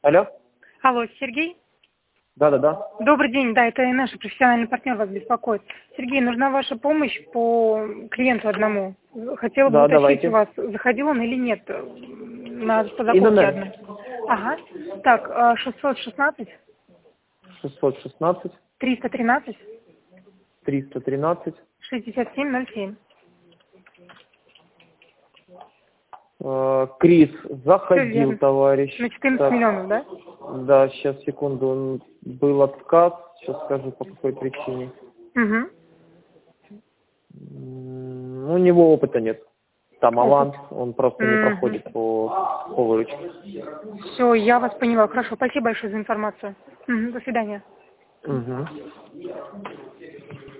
Алло? Алло, Сергей? Да. Добрый день, да, это и наш профессиональный партнер вас беспокоит. Сергей, нужна ваша помощь по клиенту одному. Хотела бы Да, уточнить давайте. у вас, заходил он или нет по закупке ИНН. одной. Ага. Так, 616 616 313 313. 6707. Крис, Все заходил, верно. товарищ. На 14 Так, миллионов, да? да, сейчас, секунду. Был отказ. Сейчас скажу, по какой причине. Угу. У него опыта нет. Там аванс, Опыт. он просто не проходит по выручке. Все, я вас поняла. Хорошо, спасибо большое за информацию. До свидания. Угу.